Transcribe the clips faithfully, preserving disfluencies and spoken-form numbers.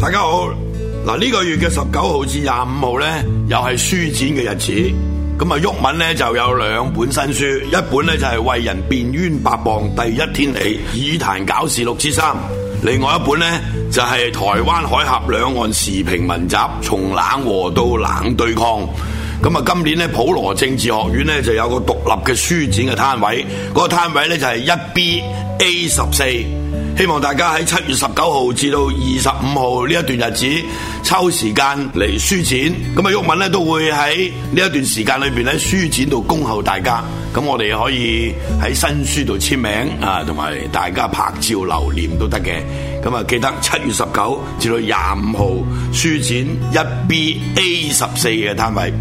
大家好，嗱呢個月嘅十九號至廿五號咧，又係書展嘅日子。咁啊，毓民咧就有兩本新書，一本咧就係為人辯冤白謗第一天起，議壇搞事六之三。另外一本咧就係台灣海峽兩岸時評文集，從冷和到冷對抗。咁啊，今年咧普羅政治學院咧就有個獨立嘅書展嘅攤位，嗰、那個攤位咧就係一 B A 十四。希望大家喺七月十九號至到二十五號呢一段日子抽時間嚟書展，咁啊毓民咧都會喺呢一段時間裏邊喺書展度恭候大家，咁我哋可以喺新書度簽名啊，同埋大家拍照留念都得嘅。咁啊記得七月十九至到廿五號書展一 B A 十四嘅攤位。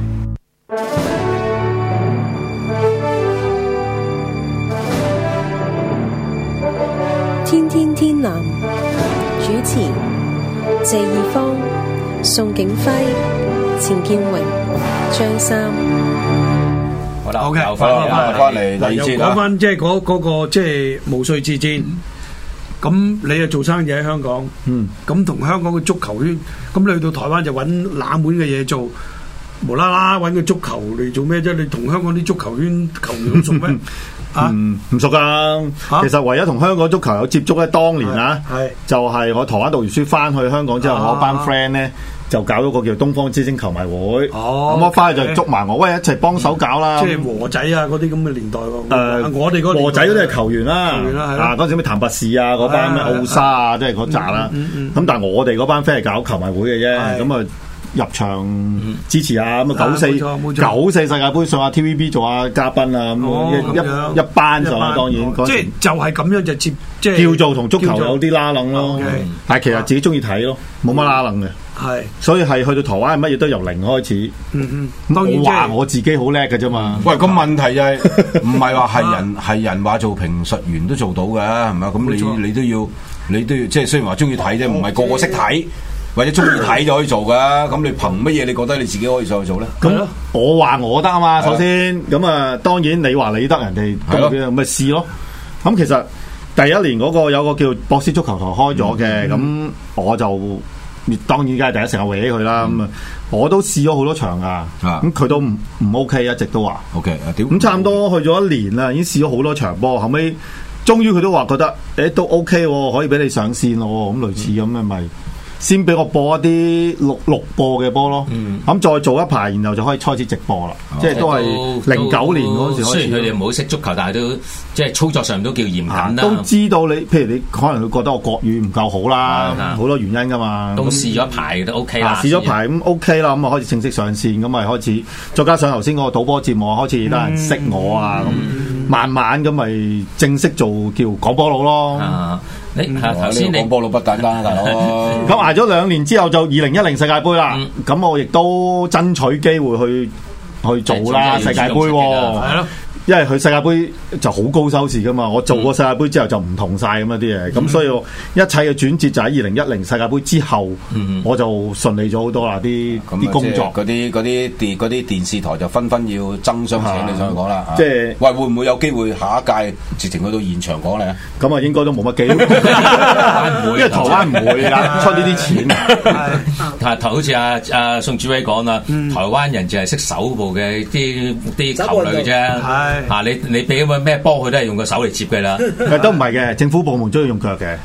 天天天藍主持謝義方、宋景輝、錢建榮、張三。 好啦， 好嘅， 又翻翻翻嚟第二節啦。 講翻即係嗰嗰個即係毛遂自薦。咁、嗯、你又做生意喺香港，嗯，咁同香港嘅足球圈，咁你去到台灣就揾冷門嘅嘢做，無啦啦揾個足球嚟做咩啫？你同香港啲足球圈球員好熟咩？ 啊，唔、嗯、熟噶、啊，其實唯一同香港足球有接觸咧，當年啊，就係、是、我台灣讀完書翻去香港之後，啊、我班 friend 咧就搞咗個叫東方之星球迷會，咁、哦、我翻去就捉埋我，喂一齊幫手搞啦。 即係和仔啊，嗰啲咁嘅年代喎。誒、 呃，我哋嗰和仔嗰啲係球員啦，啊嗰陣時咩譚拔士啊，嗰班咩奧沙啊，即係嗰扎啦。咁、嗯嗯嗯、但係我哋嗰班 friend 係搞球迷會嘅啫，咁啊。入場支持啊！咁啊九四九四世界盃上下 T V B 做下嘉賓啊！咁、哦、一一一班上啊，當然即係就係咁樣就接，即係叫做同足球有啲拉楞咯。Okay, 但係其實自己中意睇咯，冇乜拉楞嘅。係，所以係去到台灣，乜嘢都由零開始。嗯嗯，當然我話我自己好叻嘅啫嘛。 喂，咁問題就係唔係話係人係人話做評述員都做到嘅，係咪？咁你你都要你都要，即係雖然話中意睇啫，唔係個個識睇。或者中意睇就可以做噶，咁你憑乜嘢？你覺得你自己可以上去做咧？ 咁我話我得啊嘛，首先咁啊，當然你話你得，人哋咁咪試咯。咁其實第一年嗰個有個叫博斯足球台開咗嘅，咁、嗯、我就當然梗係第一時間搲佢啦。咁、嗯、啊，我都試咗好多場噶，咁佢都唔唔 OK，一直都話 OK。 咁差唔多去咗一年啦，已經試咗好多場波，後尾終於佢都話覺得誒都 OK，可以俾你上線咯，咁類似咁啊咪。先俾我播一啲錄錄播嘅波咯，咁、嗯、再做一排，然後就可以開始直播啦、哦。即係都係零九年嗰陣時開始。 雖然佢哋唔好識足球，但係都即係操作上都叫嚴謹啦。 都知道你，譬如你可能會覺得我國語唔夠好啦，好多原因噶嘛。 都試咗一排都 OK 啦。 試咗排咁 OK 啦，咁啊開始正式上線，咁咪開始再加上頭先嗰個賭波節目，開始得人識我啊，咁、嗯、慢慢咁咪正式做叫講波佬咯。啊你頭先你講波佬不簡單啊，大佬。 咁捱咗兩年之後就二零一零世界盃啦，咁、嗯、我亦都爭取機會去去做啦世界盃喎。係咯。因為佢世界盃就好高收視噶嘛，我做過世界盃之後就唔同晒咁一啲嘢，咁、嗯、所以我一切嘅轉折就喺二零一零世界盃之後，嗯、我就順利咗好多啦啲啲工作。 嗰啲嗰啲電嗰啲電視台就紛紛要爭相請你上去講啦。 即係喂， 會唔會有機會下一屆直情去到現場講咧？ 咁啊，應該都冇乜機會，因為台灣唔會啊出呢啲錢。 係頭好似阿阿宋主委講啦，台灣人就係識手部嘅啲啲球類啫。啊！你你俾乜咩波佢都係用個手嚟接嘅啦， 都唔係嘅，政府部門中意用腳嘅。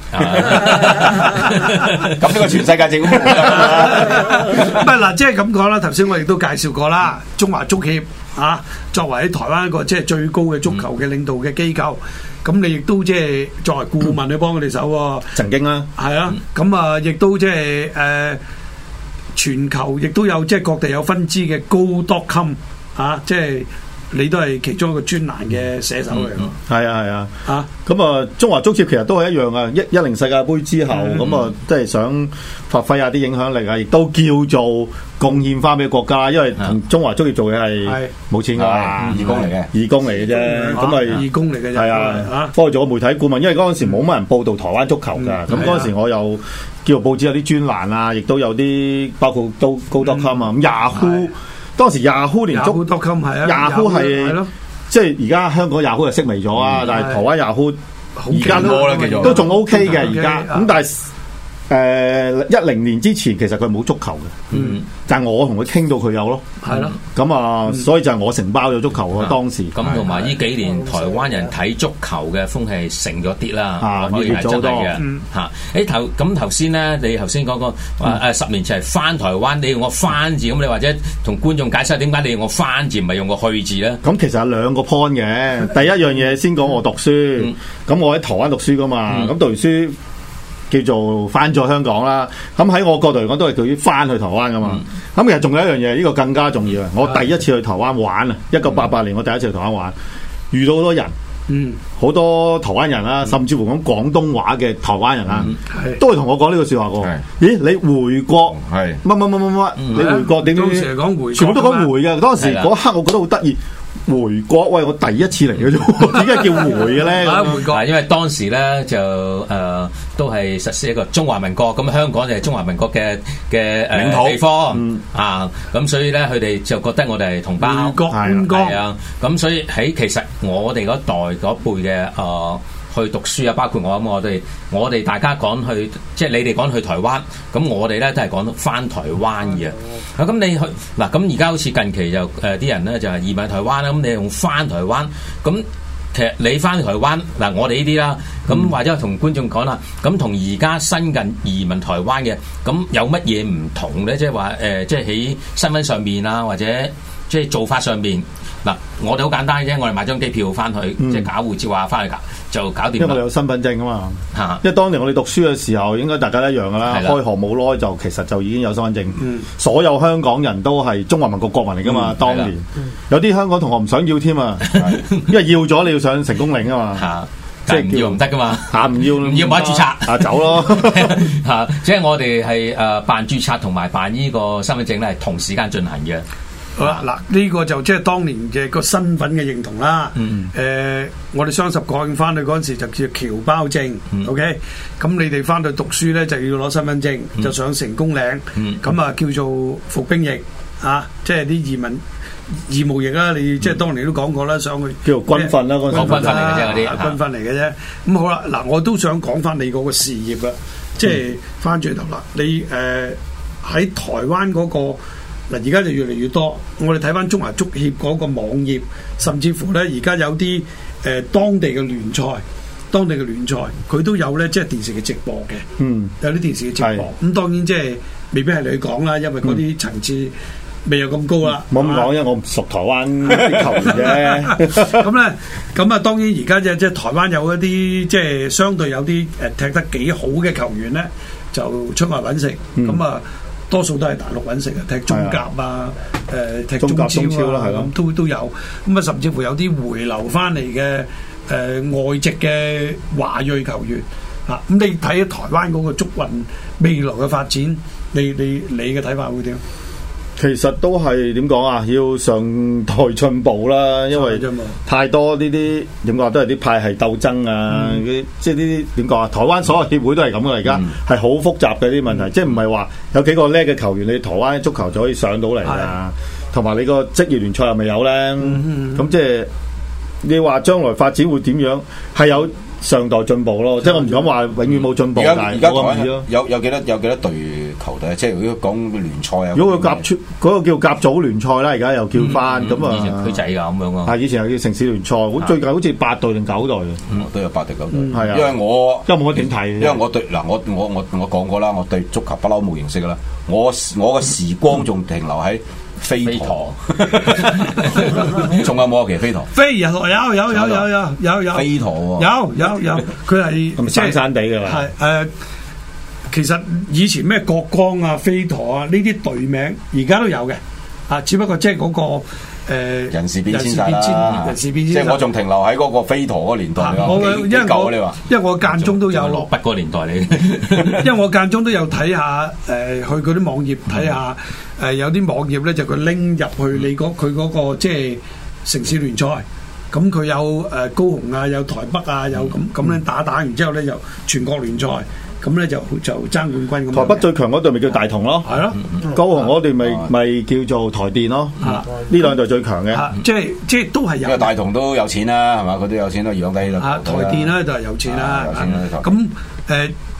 咁呢個全世界政府部門唔係嗱，即係咁講啦。頭先我亦都介紹過啦，中華足協啊，作為喺台灣一個即係最高嘅足球嘅領導嘅機構，咁、嗯、你亦都即係作為顧問去幫佢哋手喎。 曾經啦， 係啊，咁啊，亦都即係誒全球亦都有即係各地有分支嘅高 dot com 啊，即係。你都係其中一個專欄嘅寫手嚟咯， 係、嗯、啊係啊，啊咁啊中華足協其實都係一樣啊，一一零世界盃之後咁、嗯、啊，即係想發揮下啲影響力啊，亦都叫做貢獻翻俾國家，因為同中華足協做嘢係冇錢㗎嘛， 義工嚟嘅， 義工嚟嘅啫，咁咪義工嚟嘅啫， 係啊，幫佢做個媒體顧問，因為嗰陣時冇乜人報導台灣足球㗎，咁嗰陣時我又叫做報紙有啲專欄啊，亦都有啲包括都高德襟啊，咁 Yahoo。當時 Yahoo 連足 Yahoo 係啊 ，Yahoo 係即係而家香港 Yahoo 就式微咗啊，但係台灣 Yahoo 而家都都仲 OK 嘅而家，咁但係誒一零年之前其實佢冇足球嘅，嗯，但係我同佢傾到佢有咯， 係咯， 咁啊，所以就係我承包咗足球啊當時。 咁同埋呢幾年台灣人睇足球嘅風氣盛咗啲啦，可以係真係嘅嚇。誒頭咁頭先咧，你頭先講個話誒十年前係翻台灣，你用個翻字，咁你或者同觀眾解釋點解你用個翻字唔係用個去字咧？ 咁其實有兩個 point 嘅，第一樣嘢先講我讀書，咁我喺台灣讀書噶嘛，咁讀完書。叫做翻咗香港啦，咁喺我角度嚟講都係屬於翻去台灣噶嘛。咁、嗯、其實仲有一樣嘢，呢、這個更加重要嘅。我第一次去台灣玩啊，一九八八年我第一次去台灣玩，遇到好多人，嗯，好多台灣人啦，甚至乎講廣東話嘅台灣人啦，嗯、都係同我講呢個説話喎。咦，你回國係乜乜乜乜乜？你回國點點？當時係講回，全部都講回嘅。當時嗰一刻我覺得好得意。回國，喂！我第一次嚟嘅啫，點解叫回嘅咧？ 回國，因為當時咧就誒、呃、都係實施一個中華民國，咁香港就係中華民國嘅嘅誒領土地方、嗯、啊，咁所以咧佢哋就覺得我哋係同胞， 回國係啊，咁所以喺其實我哋嗰代嗰輩嘅誒。呃去讀書啊，包括我咁，我哋我哋大家講去，即係你哋講去台灣，咁我哋咧都係講翻台灣嘅。啊，咁你去嗱，咁而家好似近期就誒啲、呃、人咧就係移民台灣啦，咁你用翻台灣，咁其實你翻台灣嗱，我哋呢啲啦，咁、嗯、或者同觀眾講啦，咁同而家新近移民台灣嘅，咁有乜嘢唔同咧？即係話誒，即係喺身份上面啊，或者即係做法上面。嗱，我哋好簡單嘅啫，我哋買張機票翻去，嗯、即係搞護照啊，翻去搞就搞掂。因為我哋有身份證啊嘛，嚇！因為當年我哋讀書嘅時候，應該大家都一樣噶啦。的開學冇耐就其實就已經有身份證。嗯、所有香港人都係中華民國國民嚟噶嘛。嗯、當年有啲香港同學唔想要添啊，因為要咗你要上成功嶺啊嘛。 即係唔要唔得噶嘛， 嚇唔要唔要唔可以註冊啊走咯嚇！即係我哋係誒辦註冊同埋辦呢個身份證咧，係同時間進行嘅。 好啦，嗱呢個就即係當年嘅個身份嘅認同啦。誒、嗯呃，我哋雙十國慶翻去嗰陣時就叫僑胞證、嗯、，OK。咁你哋翻去讀書咧就要攞身份證，嗯、就上成功嶺。咁、嗯、啊叫做服兵役啊，即係啲移民義務役啦。你即係當年都講過啦，上去叫做軍訓啦，嗰陣軍訓嚟嘅啫，嗰啲軍訓嚟嘅啫。咁好啦，嗱我都想講翻你嗰個事業啊，即係翻轉頭啦，你誒喺、呃、台灣嗰、嗰個。嗱，而家就越嚟越多。我哋睇翻中華足協嗰個網頁，甚至乎咧，而家有啲誒、呃、當地嘅聯賽，當地嘅聯賽佢都有咧，即係電視嘅直播嘅。嗯，有啲電視嘅直播。咁是、嗯、當然即係未必係你講啦，因為嗰啲層次未有咁高啦。 冇咁講，因為我唔熟台灣啲球員啫。 咁咧，咁啊，當然而家即係即係台灣有一啲即係相對有啲誒踢得幾好嘅球員咧，就出外揾食。咁、嗯、啊。多數都係大陸揾食啊，踢中甲啊，誒、呃、踢中超啦，係咁都都有。咁啊，甚至乎有啲回流翻嚟嘅誒外籍嘅華裔球員啊。咁你睇台灣嗰個足運未來嘅發展，你你你嘅睇法會點？ 其實都係點講啊？要上台進步啦，因為太多呢啲點講都係啲派系鬥爭啊！嗯、即係呢啲點講啊？台灣所有協會都係咁噶，而家係好複雜嘅啲問題，嗯、即係唔係話有幾個叻嘅球員，你台灣足球就可以上到嚟啊？同埋、嗯、你個職業聯賽係咪有咧？咁、嗯嗯、即係你話將來發展會點樣？係有。上代進步咯，即係我唔敢話永遠冇進步，但係冇咁易咯。 有有幾多有幾多隊球隊？即係如果講聯賽啊， 如果佢甲出嗰個叫甲組聯賽啦，而家又叫翻咁啊， 以前區仔㗎咁樣啊。 係以前係叫城市聯賽，好最近好似八隊定九隊嘅，都有八隊九隊。 係啊， 因為我因為冇乜點睇， 因為我對嗱我我我我講過啦，我對足球不嬲冇認識㗎啦。我我嘅時光仲停留喺飛陀，仲有冇啊？其實飛陀， 飛人有有有有有有有有飛陀有有有，佢係咁山山地㗎嘛。 係誒，其實以前咩國光啊、飛陀啊呢啲隊名，而家都有嘅。啊，只不過即係嗰個。誒人事變遷曬啦， 人事變遷， 即係我仲停留喺嗰個飛陀嗰個年代㗎。 我因為我你話，因為我間中都有落筆嗰個年代嚟， 因為我間中都有睇下誒，去嗰啲網頁睇下誒，有啲網頁咧就佢拎入去你嗰佢嗰個即係城市聯賽，咁佢有誒高雄啊，有台北啊，有咁咁樣打打完之後咧，就全國聯賽。咁咧就就爭冠軍咁。 台北最強嗰隊咪叫大同咯，係咯。高雄嗰隊咪咪叫做台電咯。呢兩隊最強嘅， 即係即係都係有。 因為大同都有錢啦，係嘛？佢都有錢都養得起啦。 啊，台電咧就係有錢啦。咁誒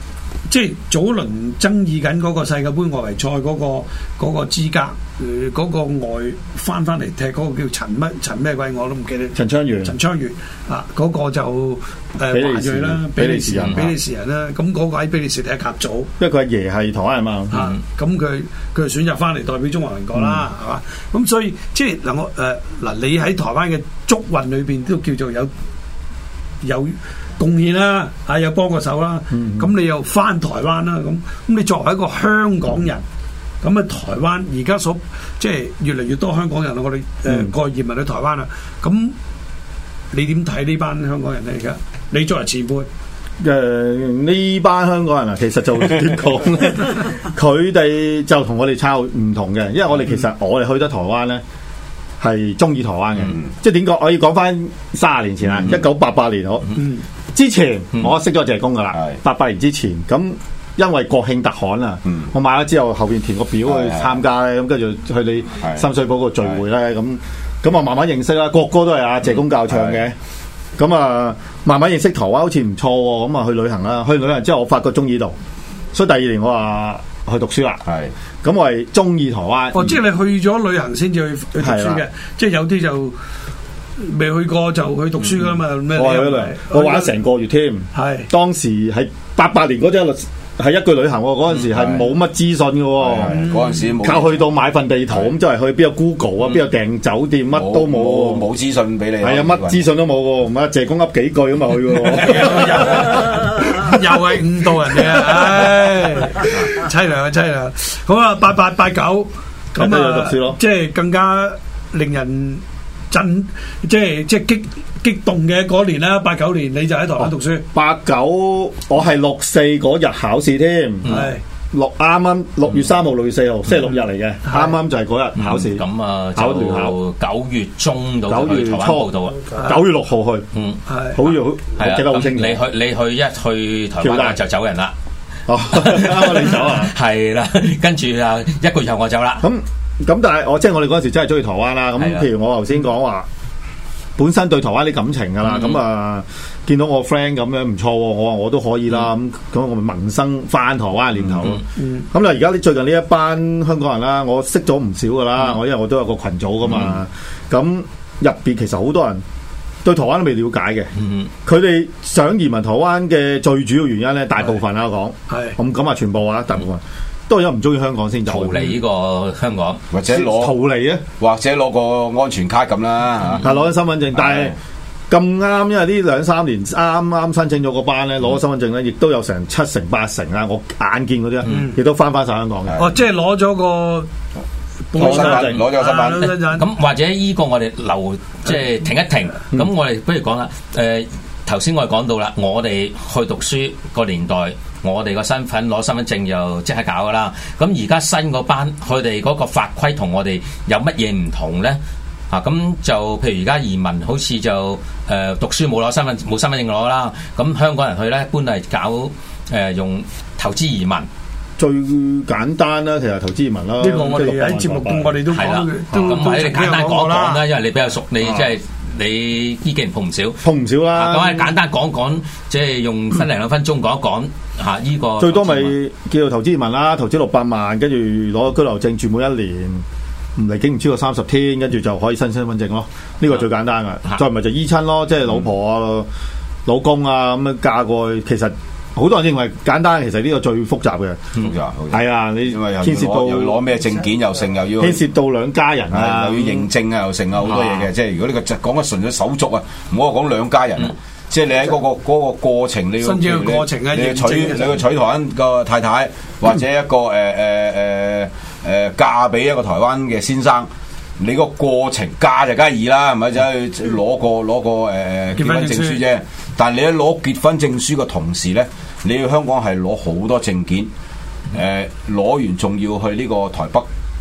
即係早輪爭議緊嗰個世界盃外圍賽嗰個嗰個資格，誒嗰個外翻翻嚟踢嗰個叫陳乜陳咩鬼我都唔記得。陳昌元。 陳昌元啊，嗰個就誒華裔啦，比利時人，比利時人啦。咁嗰個喺比利時踢甲組， 因為佢阿爺係台灣人嘛。 啊，咁佢佢選擇翻嚟代表中華民國啦，係嘛？咁所以即係嗱我誒嗱，你喺台灣嘅足運裏邊都叫做有有貢獻啦，啊有幫過手啦，咁、嗯、你又翻台灣啦，咁咁你作為一個香港人，咁啊台灣而家所即係越嚟越多香港人啦，我哋誒過移民去台灣啦，咁你點睇呢班香港人咧？而家你作為前輩， 誒呢班香港人啊，其實就點講咧？佢哋就同我哋差唔同嘅，因為我哋其實我哋去得台灣咧。係中意台灣嘅，嗯、即係點講？我要講翻三十年前啦，一九八八年我、嗯、之前、嗯、我識咗謝公噶啦，八八、嗯、年之前咁，因為國慶特刊啊，嗯、我買咗之後後邊填個表去參加咧，咁跟住去你深水埗嗰個聚會咧，咁咁啊慢慢認識啦，國歌都係阿謝公教唱嘅，咁啊慢慢認識台灣好似唔錯喎，咁啊去旅行啦，去旅行之後我發覺中意度，所以第二年我話去讀書啦，係咁我係中意台灣。 哦，即係你去咗旅行先至去去讀書嘅，即係有啲就未去過就去讀書噶嘛。咩？ 我去咗嚟，我玩咗成個月添。係當時係八八年嗰陣係一句旅行，嗰陣時係冇乜資訊嘅。嗰陣時靠去到買份地圖咁，周圍去邊有 Google 啊，邊有訂酒店，乜都冇， 冇資訊俾你。 係啊，乜資訊都冇喎，唔係謝公噏幾句咁啊去。 又係誤導人哋啊！唉，凄涼啊，凄涼！咁啊，八八八九咁啊，即係更加令人震，即係即係激激動嘅嗰年啦。八九年你就喺台灣讀書。 八九我係六四嗰日考試添，係六啱啱六月三號、六月四號，星期六日嚟嘅，啱啱就係嗰日考試。 咁啊，考聯考九月中到九月初報到啊，九月六號去，嗯，係好要，我記得好清楚。 你去你去一去台灣就走人啦。 哦，啱啱你走啊？ 係啦，跟住啊一個月後我走啦。 咁咁，但係我即係我哋嗰陣時真係中意台灣啦。咁譬如我頭先講話，本身對台灣啲感情噶啦，咁啊。見到我 friend 咁樣唔錯喎，我話我都可以啦，咁咁、嗯、我咪萌生翻台灣嘅念頭咯。咁啦、嗯，而家呢最近呢一班香港人啦，我識咗唔少噶啦，我、嗯、因為我都有個群組噶嘛，咁入邊其實好多人對台灣都未了解嘅，佢哋、嗯、想移民台灣嘅最主要原因咧，大部分啦我講，咁咁啊全部啊大部分。嗯都係因為唔中意香港先走， 逃離呢個香港， 或者攞逃離啊， 或者攞個安全卡咁啦嚇。 係攞緊身份證，但係咁啱，因為呢兩三年啱啱申請咗個班咧，攞咗身份證咧，亦都有成七成八成啊！我眼見嗰啲，亦都翻翻晒香港嘅。 哦，即係攞咗個攞身份證，攞咗身份。 咁或者呢個我哋留即係停一停。咁我哋不如講啦。誒頭先我哋講到啦，我哋去讀書個年代。我哋個身份攞身份證就即刻搞噶啦，咁而家新嗰班佢哋嗰個法規同我哋有乜嘢唔同咧？啊，咁就譬如而家移民好似就誒、呃、讀書冇攞身份冇身份證攞啦，咁香港人去咧一般係搞誒、呃、用投資移民， 最簡單啦，其實投資移民啦。 呢個我哋喺節目中我哋都講嘅，都咁喺你簡單講講啦，因為你比較熟，你即係。你呢幾年碰唔少， 碰唔少啦。 咁啊，簡單講講，即係用分零兩分鐘講一講嚇呢個。 最多咪叫做投資移民啦，投資六百萬，跟住攞居留證住滿一年，唔離境唔超過三十天，跟住就可以申身份證咯。呢個最簡單噶，再唔係就依親咯，即係老婆啊、老公啊咁樣嫁過去，其實。好多人認為簡單，其實呢個最複雜嘅。複雜係啊，你牽涉到又要攞咩證件又成，又要牽涉到兩家人啊， 又要認證啊，又成啊，好多嘢嘅。即係如果呢個講緊純粹手續啊，唔好話講兩家人啊，即係你喺嗰個嗰個過程，你要申請過程啊， 你要娶你要娶台灣個太太，或者一個誒誒誒誒嫁俾一個台灣嘅先生。你個過程嫁就梗係易啦，係咪？就去攞個攞個誒結婚證書啫。但係你喺攞結婚證書嘅同時咧，你要香港係攞好多證件，誒攞完仲要去呢個台北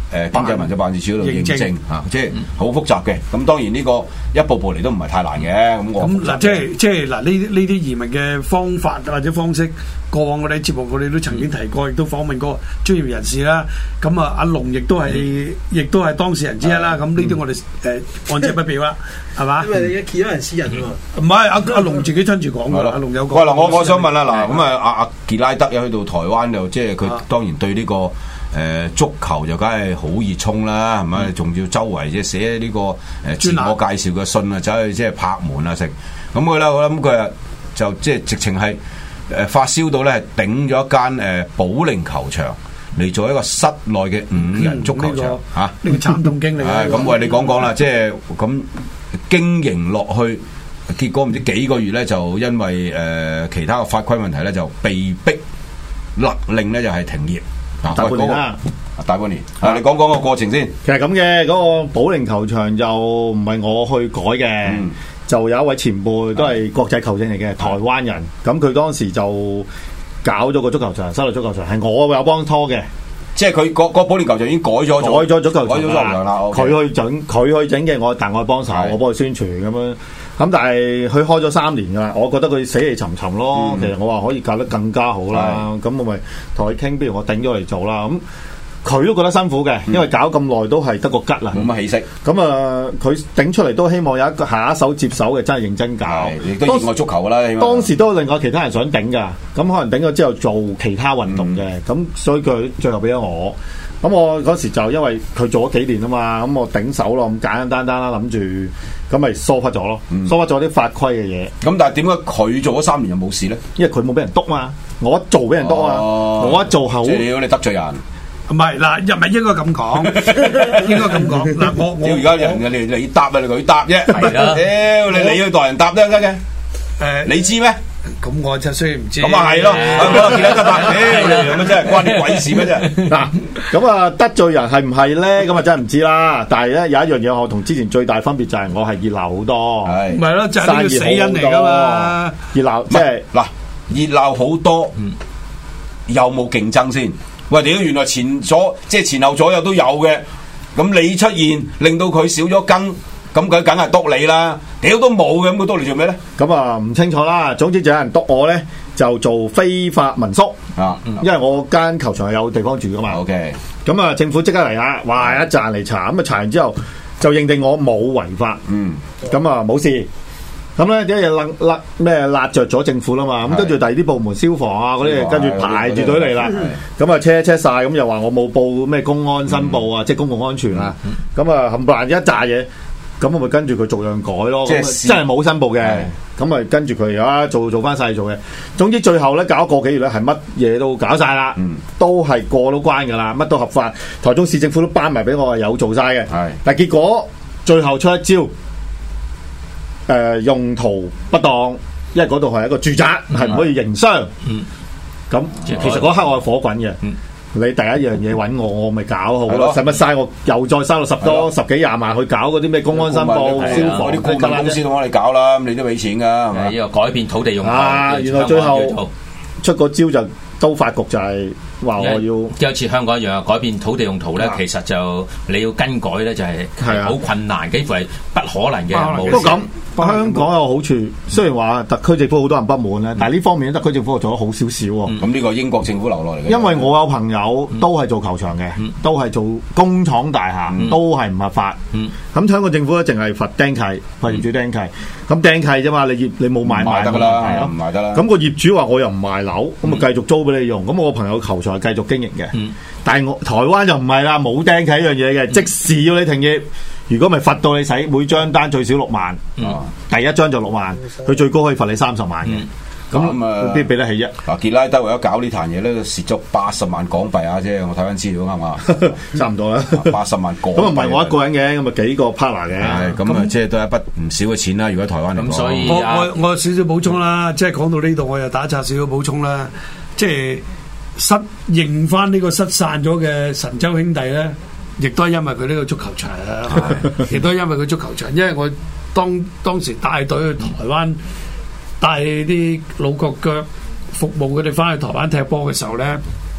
誒經濟文化辦事處嗰度認證認證嚇，即係好複雜嘅。咁當然呢個一步步嚟都唔係太難嘅。咁我咁嗱，即係即係嗱，呢呢啲移民嘅方法或者方式，過往我哋節目我哋都曾經提過，亦都訪問過專業人士啦。咁啊，阿龍亦都係，亦都係當事人之一啦。咁呢啲我哋誒按隻不表啦，係嘛？ 因為你其他人私人喎。 唔係阿阿龍自己親自講㗎，阿龍有講。 喂嗱，我我想問啦，嗱咁啊，阿阿傑拉德又去到台灣就即係佢當然對呢個誒足球就梗係好熱衷啦，係咪？仲要周圍即係寫呢個誒自我介紹嘅信啊，走去即係拍門啊，食咁佢咧，我諗佢啊就即係直情係誒發燒到咧，係頂咗一間誒保齡球場嚟做一個室內嘅五人足球場嚇。 呢個慘痛經歷啊！ 咁喂，你講講啦，即係咁經營落去。結果唔知幾個月咧，就因為誒、呃、其他嘅法規問題咧，就被逼勒令咧就係停業。 大半年啦， 大半年。啊，你講講個過程先。 其實咁嘅嗰個保齡球場就唔係我去改嘅，嗯、就有一位前輩都係國際球證嚟嘅，台灣人。咁佢當時就搞咗個足球場，室內足球場係我有幫拖嘅。 即係佢個個保齡球場已經改咗， 改咗足球場， 改咗足球場啦。 佢去整，佢去整嘅，我但我幫手，我幫佢宣傳咁樣。咁但係佢開咗三年噶啦，我覺得佢死氣沉沉咯。嗯、其實我話可以搞得更加好啦。咁我咪同佢傾，不如我頂咗嚟做啦。咁佢都覺得辛苦嘅，因為搞咁耐都係得個吉啦， 冇乜起色。 咁啊，佢頂出嚟都希望有一個下一手接手嘅，真係認真搞。 亦都熱愛足球噶啦。 當時都有另外其他人想頂噶，咁可能頂咗之後做其他運動嘅，咁、嗯、所以佢最後俾咗我。咁我嗰時就因為佢做咗幾年啊嘛，咁我頂手咯，咁簡簡單單啦，諗住咁咪疏忽咗咯，疏忽咗啲法規嘅嘢。 咁但係點解佢做咗三年又冇事咧？ 因為佢冇俾人督嘛，我一做俾人督啊， 哦、 我一做後， 即係你得罪人。 唔係嗱，又唔係應該咁講，應該咁講嗱，我我而家人嘅你你答啊，你佢答啫， 係啦， 屌你你去代人答都得嘅，誒你知咩？ 咁我就雖然唔知， 咁啊係咯，我見得得答，屌咁真係關你鬼事咩啫？ 嗱，咁啊得罪人係唔係咧？咁啊真係唔知啦。但係咧有一樣嘢我同之前最大分別就係我係熱鬧好多， 係唔係咯？就係呢個死人嚟噶嘛？ 熱鬧即係嗱，熱鬧好多，有冇競爭先？喂，屌原來前左即係前後左右都有嘅，咁你出現令到佢少咗根。咁佢梗係督你啦，屌都冇嘅，咁佢督你做咩咧？ 咁啊唔清楚啦。總之就有人督我咧，就做非法民宿啊，因為我間球場係有地方住噶嘛。OK，咁啊政府即刻嚟啦，哇一陣嚟查，咁啊查完之後就認定我冇違法，嗯，咁啊冇事。咁咧啲嘢勒勒咩辣着咗政府啦嘛，咁跟住第二啲部門消防啊嗰啲，跟住排住隊嚟啦，咁啊車車晒，咁又話我冇報咩公安申報啊，即係公共安全啊，咁啊冚唪唥一紮嘢。咁我咪跟住佢逐樣改咯，即係真係冇申報嘅，咁咪跟住佢啊做做翻晒做嘅。總之最後咧搞個幾月咧係乜嘢都搞晒啦，嗯、都係過到關噶啦，乜都合法。台中市政府都頒埋俾我係有做晒嘅，是但係結果最後出一招，誒、呃、用途不當，因為嗰度係一個住宅，係唔、嗯、可以營商。咁、嗯、其實嗰刻我係火滾嘅。嗯你第一樣嘢揾我，我咪搞好咯，使乜嘥我又再嘥到十多十幾廿萬去搞嗰啲咩公安申報、消防嗰啲顧問公司都幫你搞啦，你都俾錢噶，係咪？ 呢個改變土地用途啊！原來最後出個招就都發局就係話我要， 即係好似香港一樣，改變土地用途咧，啊、其實就你要更改咧，就係係好困難，幾乎係不可能嘅。 不過咁。香港有好處，雖然話特區政府好多人不滿咧，但係呢方面特區政府做得好少少喎。 咁呢個英國政府留落嚟嘅。 因為我有朋友都係做球場嘅，都係做工廠大廈，都係唔合法。咁香港政府咧淨係罰釘契，罰業主釘契。咁釘契啫嘛，你業你冇買賣得㗎啦，唔賣得啦。 咁個業主話我又唔賣樓，咁咪繼續租俾你用。咁我個朋友球場係繼續經營嘅。但係我台灣就唔係啦，冇釘契呢樣嘢嘅，即時要你停業。如果咪罰到你使每張單最少六萬，嗯、第一張就六萬，佢最高可以罰你三十萬嘅。咁啊，邊俾得起啫？ 嗱，傑拉德為咗搞呢壇嘢咧，蝕咗八十萬港幣啊！即係我睇翻資料啱嘛， 差唔多啦， 八十萬港幣。 咁啊唔係我一個人嘅，咁啊幾個 partner 嘅。 咁啊，即係都係一筆唔少嘅錢啦。如果台灣嚟講， 所以我我我少少補充啦，即係講到呢度，我又打岔少少補充啦。即係失認翻呢個失散咗嘅神州兄弟咧。亦都係因為佢呢個足球場，亦都係因為佢足球場。因為我當當時帶隊去台灣，帶啲老國腳服務佢哋翻去台灣踢波嘅時候咧，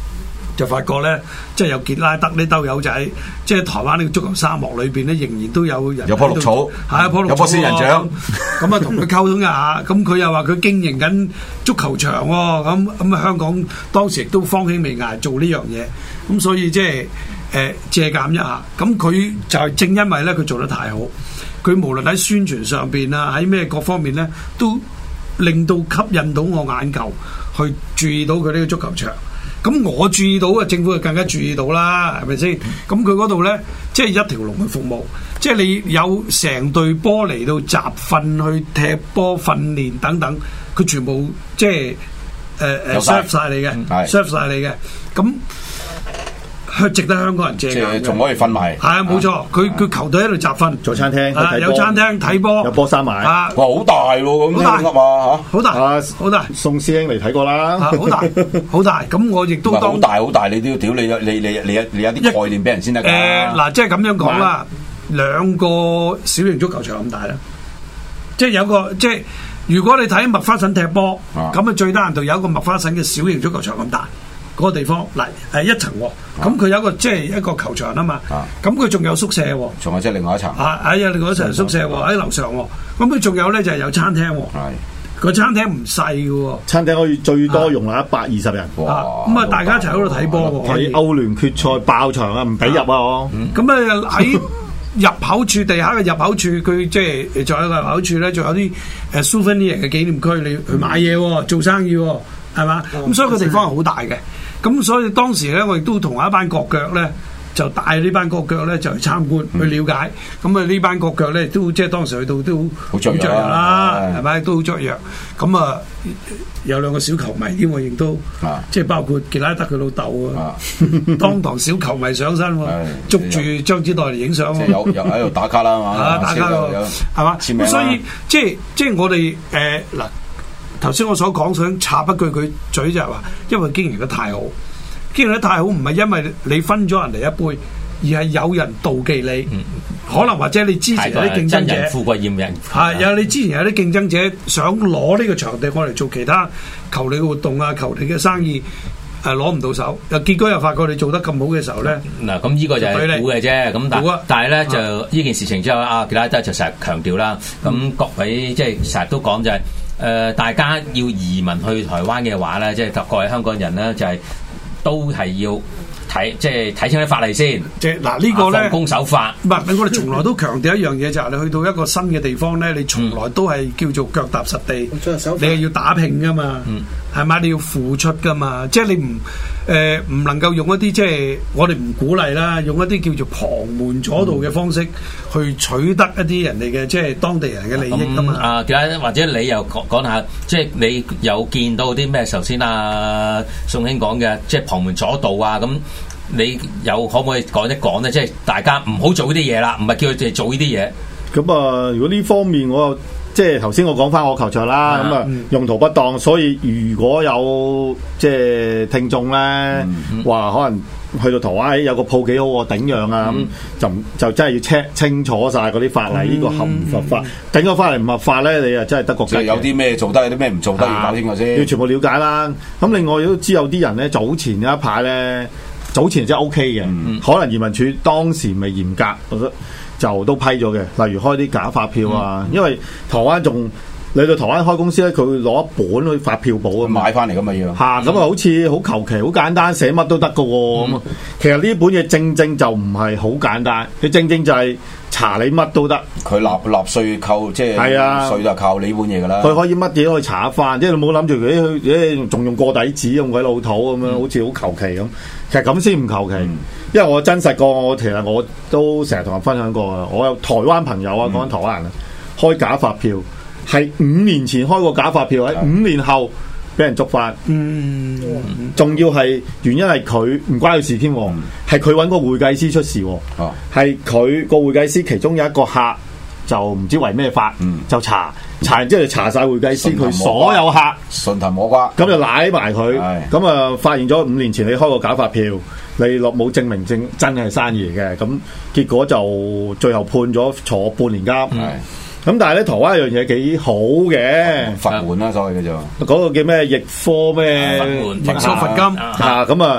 就發覺咧，即係有傑拉德呢兜友仔，即係台灣呢個足球沙漠裏邊咧，仍然都有人有棵綠草， 係一棵綠草， 有棵仙人掌， 咁啊同佢溝通一下，咁佢又話佢經營緊足球場喎，咁咁啊香港當時亦都方興未艾做呢樣嘢，咁所以即係誒借鑑一下，咁佢就係正因為咧佢做得太好，佢無論喺宣傳上邊啊，喺咩各方面咧，都令到吸引到我眼球，去注意到佢呢個足球場。咁我注意到啊，政府就更加注意到啦，係咪先？咁佢嗰度咧，即係一條龍嘅服務，即係你有成隊波嚟到集訓去踢波訓練等等，佢全部即係誒誒 serve 晒你嘅 serve 晒你嘅，咁係值得香港人借鑑嘅， 仲可以瞓埋。 係啊，冇錯，佢佢球隊喺度集訓， 做餐廳， 啊有餐廳睇波， 有波衫買， 啊哇好大喎，咁好大噏啊好大啊好大， 宋師兄嚟睇過啦， 啊好大好大，咁我亦都嚇， 當好大好大，你都要屌你你你你有你有啲概念俾人先得㗎。 誒嗱，即係咁樣講啦，兩個小型足球場咁大啦，即係有個即係如果你睇麥花臣踢波，咁啊最低限度有一個麥花臣嘅小型足球場咁大。嗰個地方嗱誒一層喎，咁佢有一個即係一個球場啊嘛，咁佢仲有宿舍喎， 仲有即係另外一層， 啊喺有另外一層宿舍喎喺樓上喎，咁佢仲有咧就係有餐廳喎，個餐廳唔細嘅喎， 餐廳可以最多容納一百二十人， 咁啊大家一齊喺度睇波喎， 睇歐聯決賽爆場啊，唔俾入啊我， 咁啊喺入口處地下嘅入口處，佢即係仲有個入口處咧，仲有啲誒 souvenir 嘅紀念區，你去買嘢喎，做生意喎，係嘛？咁所以個地方係好大嘅。咁所以當時咧，我亦都同一班國腳咧，就帶呢班國腳咧就去參觀、嗯、去了解。咁啊呢班國腳咧都即係當時去到都好雀躍啦，係咪都好雀躍？咁啊有兩個小球迷添喎，亦都、啊、即係包括傑拉德佢老豆啊，當堂小球迷上身喎，捉住張子岱嚟影相喎， 有有喺度打卡啦嘛， 啊打卡喎，係嘛？咁所以即係即係我哋誒嗱。頭先我所講想插一句佢嘴就係話，因為經營得太好，經營得太好唔係因為你分咗人哋一杯，而係有人妒忌你，嗯、可能或者你之前有啲競爭者， 富貴厭人， 係有你之前有啲競爭者想攞呢個場地，我嚟做其他球類嘅活動啊，球類嘅生意。誒攞唔到手，又結果又發覺你做得咁好嘅時候咧， 嗱咁呢個就係估嘅啫。咁但但係咧就呢件事情之後，阿傑拉德就成日強調啦。咁各位即係成日都講就係誒，大家要移民去台灣嘅話咧，即係各位香港人咧，就係都係要睇即係睇清啲法例先。即係嗱呢個咧，奉公守法。 唔係，我哋從來都強調一樣嘢，就係你去到一個新嘅地方咧，你從來都係叫做腳踏實地，你係要打拼噶嘛。係咪？你要付出噶嘛？即係你唔誒唔能夠用一啲即係我哋唔鼓勵啦，用一啲叫做旁門左道嘅方式去取得一啲人哋嘅即係當地人嘅利益噶嘛？ 啊，或者你又講講下，即係你有見到啲咩？頭先啊宋兄講嘅，即係旁門左道啊，咁你有可唔可以講一講咧？即係大家唔好做呢啲嘢啦，唔係叫佢哋做呢啲嘢。 咁啊，如果呢方面我即係頭先我講翻我球場啦，咁啊、嗯、用途不當，所以如果有即係聽眾咧話、嗯、可能去到台灣有個鋪幾好喎頂讓啊，咁、嗯、就就真係要 check 清楚晒嗰啲法例，呢、嗯、個合唔合法？頂個法例唔合法咧，你啊真係得個即係有啲咩做得，有啲咩唔做得，要搞清楚先。 要全部了解啦。咁另外都知有啲人咧早前有一排咧，早前真係 O K 嘅，嗯、可能移民署當時未嚴格，我覺得。就都批咗嘅，例如開啲假發票啊，嗯、因為台灣仲你到台灣開公司咧，佢會攞一本去發票簿啊， 買翻嚟咁嘅樣嚇，咁啊好似好求其，好簡單，寫乜都得㗎喎。咁啊、嗯，其實呢本嘢正正就唔係好簡單，佢正正就係查你乜都得。 佢納納稅扣即係稅就靠你本嘢㗎啦。 佢可以乜嘢都可以查翻，即係你冇諗住佢誒仲用過底紙咁鬼老土咁樣，嗯、好似好求其咁。其實咁先唔求其。嗯因為我真實過，我其實我都成日同人分享過啊。我有台灣朋友啊，講緊、嗯、台灣人啊，開假發票，係五年前開過假發票，喺五年後俾人捉翻。嗯，仲要係原因係佢唔關佢事添，係佢揾個會計師出事。哦，係佢個會計師其中有一個客就唔知為咩法，嗯、就查查完之後就查晒會計師佢所有客， 順藤摸瓜， 咁就賴埋佢。咁啊，發現咗五年前你開過假發票。你落冇證明證真係生意嚟嘅，咁結果就最後判咗坐半年監。係、嗯，咁但係咧台灣一樣嘢幾好嘅， 罰款啦，所謂嘅就嗰個叫咩易科咩， 易收罰金啊咁啊，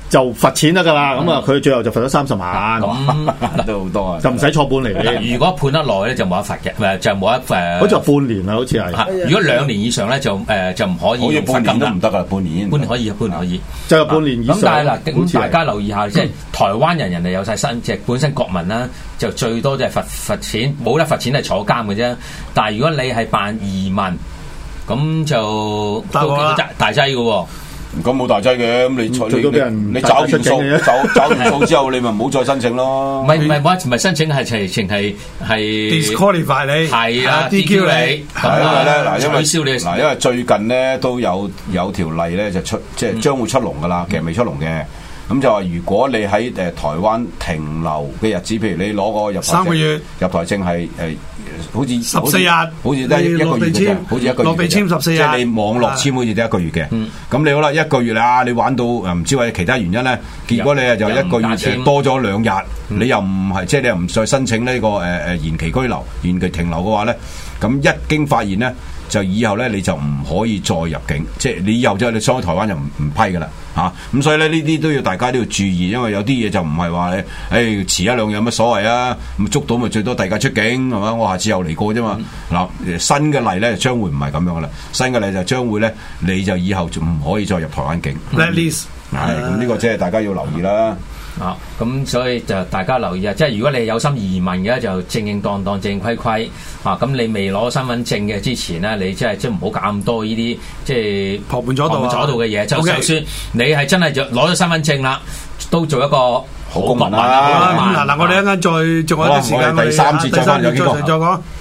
就罰錢得㗎啦。咁啊，佢最後就罰咗三十萬， 咁都好多啊， 就唔使坐半年。 如果判得耐咧，就冇得罰嘅，唔係就冇得誒。 好似話半年啊，好似係。 如果兩年以上咧，就誒就唔可以。 好似半年都唔得㗎，半年。 半年可以，半年可以。 就係半年以上。 咁但係嗱，咁大家留意下，即係台灣人人哋有晒身，即係本身國民啦，就最多就係罰罰錢，冇得罰錢係坐監嘅啫。但係如果你係辦移民，咁就大大劑嘅喎。 咁冇大劑嘅，咁你你你找完數，找找完數之後，你咪唔好再申請咯。 唔係唔係唔係申請，係直情係係 disqualify 你， 係啊 D Q 你。 係因為咧嗱，因為取消你嗱，因為最近咧都有有條例咧就出，即係將會出籠噶啦，其實未出籠嘅。咁就話如果你喺誒台灣停留嘅日子，譬如你攞個入台三個月入台證係誒。好似十四日， 好似得一個月嘅啫，好似一個月落地簽十四日， 即係你網絡簽好似得一個月嘅。咁你好啦，一個月啊，你玩到唔知或者其他原因咧，結果你啊就一個月多咗兩日，你又唔係即係你又唔再申請呢個誒誒延期居留、延期停留嘅話咧，咁一經發現咧，就以後咧你就唔可以再入境，即係你以後即係你上去台灣就唔唔批噶啦嚇。咁所以咧呢啲都要大家都要注意，因為有啲嘢就唔係話誒誒遲一兩日有乜所謂啊，咁捉到咪最多遞解出境係嘛，我下次又嚟過啫嘛。嗱、嗯、新嘅例咧將會唔係咁樣噶啦，新嘅例就將會咧你就以後就唔可以再入台灣境。 At least 係咁呢個即係大家要留意啦。 啊，咁所以就大家留意啊！即係如果你有心移民嘅，就正正當當、正規規啊！咁你未攞身份證嘅之前咧，你即係即係唔好搞咁多呢啲即係旁門左道、 左道嘅嘢。就 Okay. 就算你係真係攞咗身份證啦，都做一個好公民啦。 嗱嗱，我哋一陣間再仲有啲時間， 我哋第三節再翻有幾個。 再講。